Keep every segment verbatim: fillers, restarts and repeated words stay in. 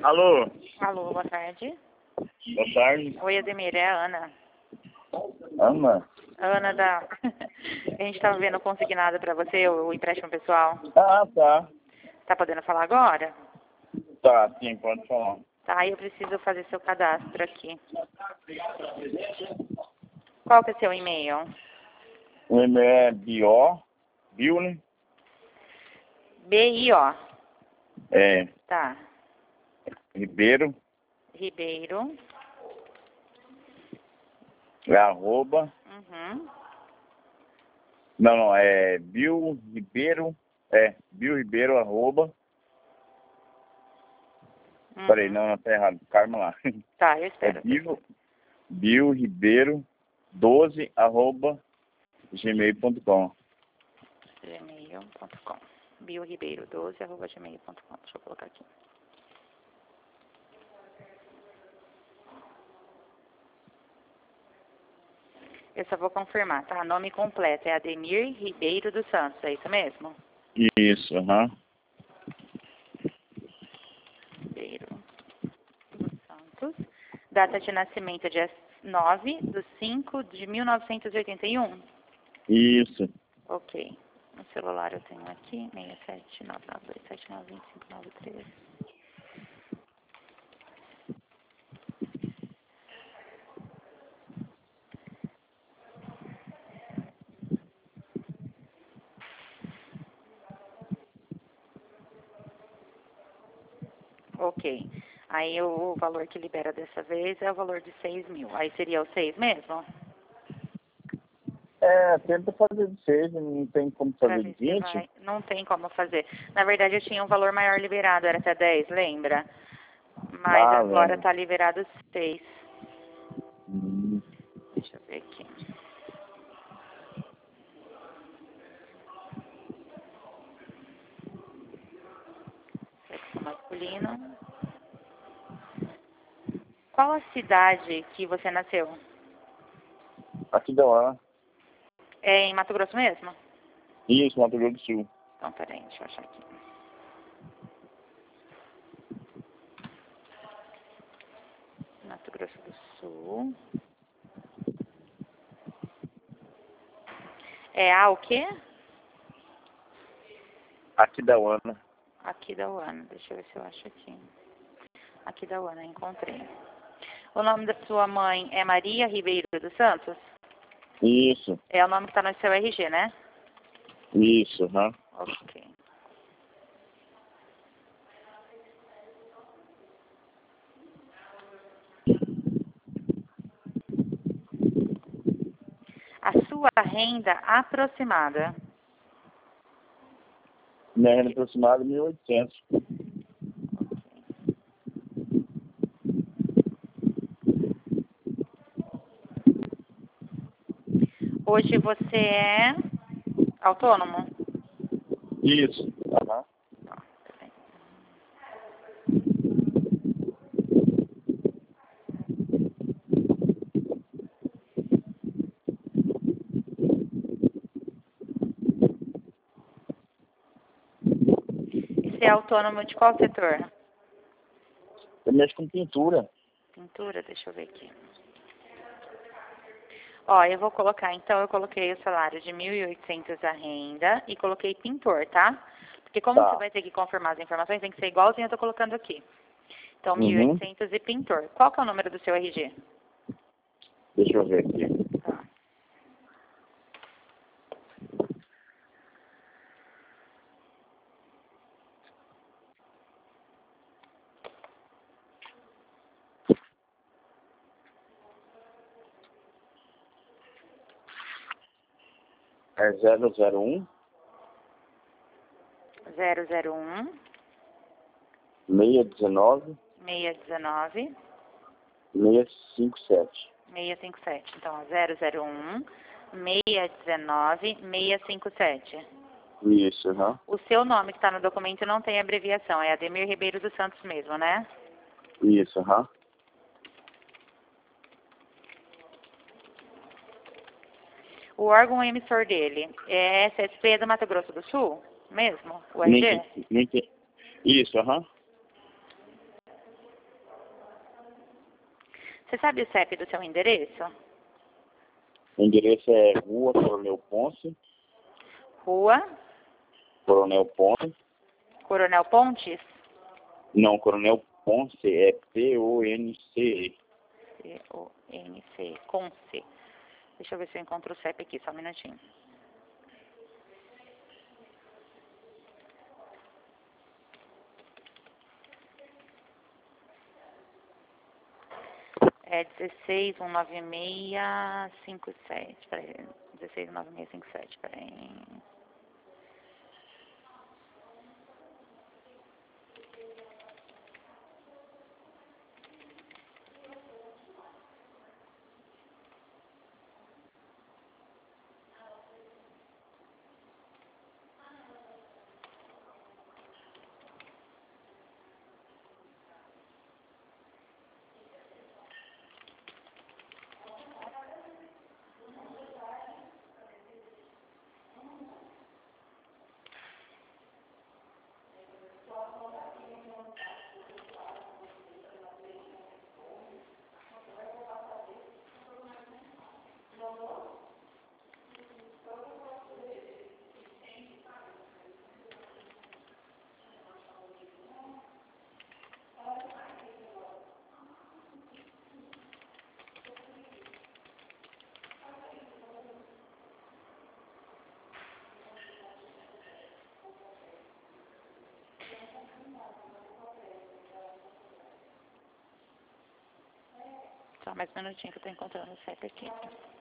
Alô? Alô, boa tarde. Boa tarde. Oi, Ademir, é a Ana. Ana? Ana da... A gente estava vendo consignado para você, o empréstimo pessoal. Ah, tá. Tá podendo falar agora? Tá, sim, pode falar. Tá, eu preciso fazer seu cadastro aqui. Qual que é seu e-mail? O e-mail é bio, bio, né? B I O. É, Tá. Ribeiro, Ribeiro. é arroba, Uhum. não, não, é bio, Ribeiro, é, bio, Ribeiro, arroba, Uhum. peraí, não, não, tá errado, calma lá. Tá, eu É espero. bio, bio, Ribeiro, doze, arroba, gmail ponto com. gmail ponto com. bioribeiro doze arroba gmail ponto com. Deixa eu colocar aqui. Eu só vou confirmar, tá? Nome completo é Ademir Ribeiro dos Santos, é isso mesmo? Isso, aham. Ribeiro dos Santos. Data de nascimento é dia nove de cinco de mil novecentos e oitenta e um. Isso. Ok. No celular eu tenho aqui, seis sete nove nove dois sete nove dois cinco nove três. Ok. Aí o valor que libera dessa vez é o valor de seis mil. Aí seria o seis mesmo? É, tenta fazer de seis, não tem como Pra fazer de ver se vinte. vai. Não tem como fazer. Na verdade eu tinha um valor maior liberado, era até dez, lembra? Mas Ah, agora lembro. tá liberado seis. Hum. Deixa eu ver aqui. Sexo masculino. Qual a cidade que você nasceu? Aqui da hora. É em Mato Grosso mesmo? Isso, Mato Grosso do Sul. Então, peraí, deixa eu achar aqui. Mato Grosso do Sul. É A o quê? Aqui da Ana. Aqui da Uana. Deixa eu ver se eu acho aqui. Aqui da Uana, encontrei. O nome da sua mãe é Maria Ribeiro dos Santos? Isso, É o nome que está no seu R G, né? isso, aham. Ok. A sua renda aproximada? Minha renda aproximada é mil e oitocentos. Hoje você é autônomo? Isso, aham. Tá, peraí. E você é autônomo de qual setor? Eu mexo com pintura. Pintura, deixa eu ver aqui. Ó, eu vou colocar, então eu coloquei o salário de mil e oitocentos a renda e coloquei pintor, tá? Porque como você Tá. vai ter que confirmar as informações, tem que ser igualzinho eu tô colocando aqui. Então, mil e Uhum. oitocentos e pintor. Qual que é o número do seu R G? Deixa eu ver aqui. Tá. É zero zero um, zero zero um, seis um nove, seis um nove, seis cinco sete. seis cinco sete. Então, ó, zero zero um, seis um nove, seis cinco sete. Isso, aham. O seu nome que está no documento não tem abreviação, é Ademir Ribeiro dos Santos mesmo, né? Isso, aham. O órgão emissor dele é S S P do Mato Grosso do Sul mesmo? O R G? Nem- nem- Isso, aham. Você sabe o C E P do seu endereço? O endereço é Rua Coronel Ponce. Rua Coronel Ponce. Coronel Pontes? Não, Coronel Ponce é P O N C E. C O N C E, Conce. Deixa eu ver se eu encontro o C E P aqui, só um minutinho. É dezesseis mil cento e noventa e seis cinquenta e sete, peraí, dezesseis mil cento e noventa e seis cinquenta e sete, peraí. Só mais um minutinho que eu tô encontrando o C E P aqui.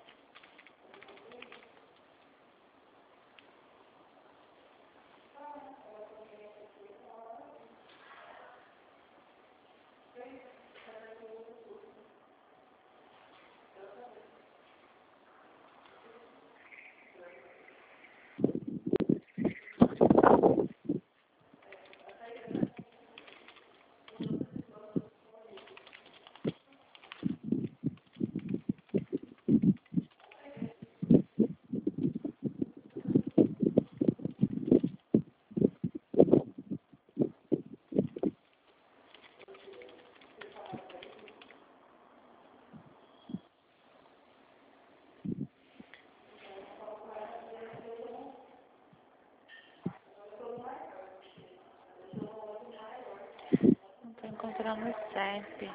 Não tô encontrando o C E P.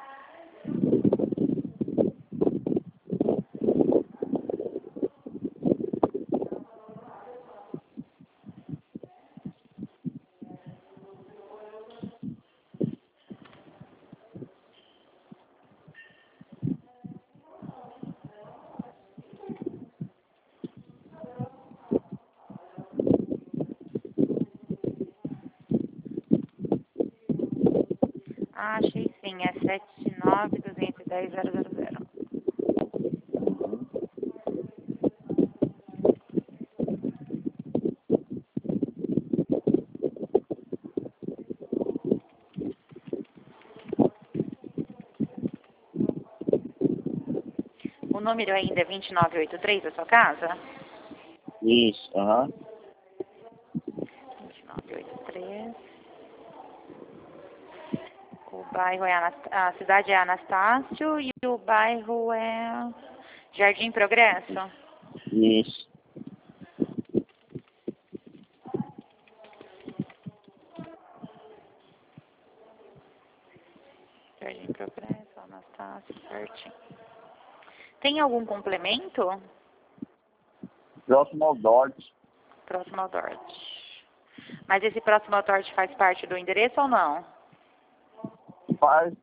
Ah, achei sim, é sete nove dois um zero zero zero zero. O número ainda é vinte e nove oitenta e três da sua casa? Isso, aham. vinte e nove oitenta e três. O bairro é Anast... a cidade é Anastácio e o bairro é Jardim Progresso. Isso. Jardim Progresso, Anastácio, certinho. Tem algum complemento? Próximo ao Dodge. Próximo ao Dort. Mas esse próximo ao Dort faz parte do endereço ou não? Faz.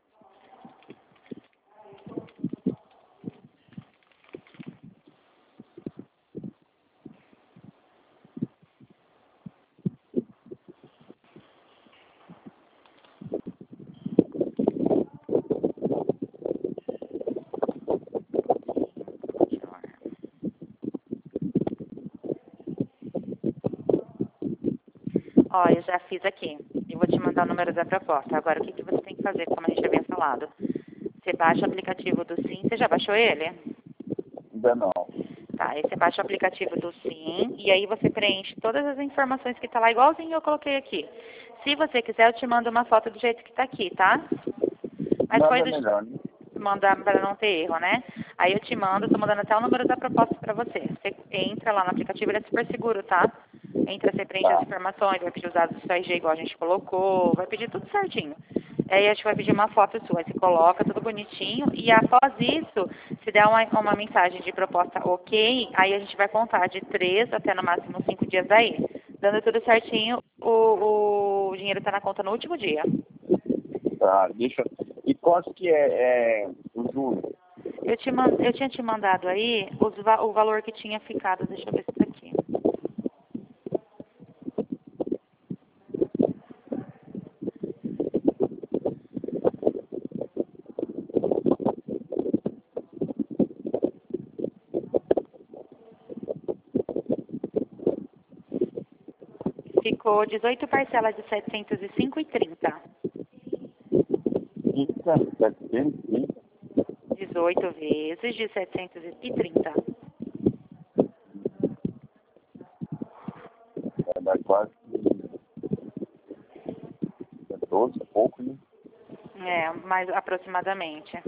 Ó, eu já fiz aqui. E vou te mandar o número da proposta. Agora, o que, que você tem que fazer, como a gente havia falado? Você baixa o aplicativo do Sim. Você já baixou ele? Ainda não. Tá, aí você baixa o aplicativo do Sim. E aí você preenche todas as informações que tá lá, igualzinho eu coloquei aqui. Se você quiser, eu te mando uma foto do jeito que tá aqui, tá? Mas Nada foi do... melhor, né? mandar para não ter erro, né? Aí eu te mando, estou mandando até o número da proposta para você. Você entra lá no aplicativo, ele é super seguro, tá? Entra, você preenche as informações, vai pedir os dados do seu R G igual a gente colocou, vai pedir tudo certinho. Aí a gente vai pedir uma foto sua, aí você coloca tudo bonitinho e após isso, se der uma, uma mensagem de proposta ok, aí a gente vai contar de três até no máximo cinco dias daí. Dando tudo certinho, o, o dinheiro está na conta no último dia. Tá, deixa... E quanto que é, é o juro? Eu, te man... eu tinha te mandado aí os va... o valor que tinha ficado, deixa eu ver se tá aqui. Ficou dezoito parcelas de setecentos e cinco e trinta. Fica setecentos e trinta. dezoito vezes de setecentos e trinta. Vai dar quase doze, pouco, né? É, mais aproximadamente.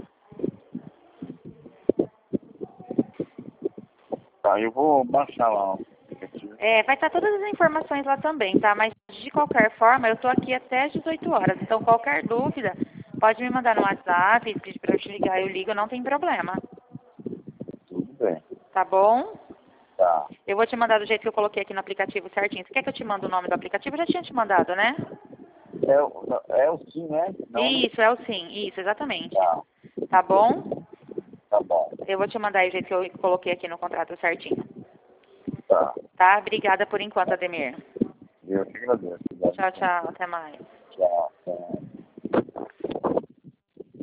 Tá, eu vou baixar lá o aplicativo. É, vai estar todas as informações lá também, tá? Mas de qualquer forma, eu tô aqui até às dezoito horas. Então, qualquer dúvida, pode me mandar no WhatsApp, pedir pra eu te ligar, eu ligo, não tem problema. Tudo bem. Tá bom? Tá. Eu vou te mandar do jeito que eu coloquei aqui no aplicativo certinho. Você quer que eu te mande o nome do aplicativo? Eu já tinha te mandado, né? É, o- é o sim, né? Não, né? Isso, é o sim. Isso, exatamente. Tá, Tá bom? tá bom. Eu vou te mandar aí o jeito que eu coloquei aqui no contrato certinho. Tá. Tá? Obrigada por enquanto, Ademir. Eu que agradeço. Obrigado. Tchau, tchau. Até mais.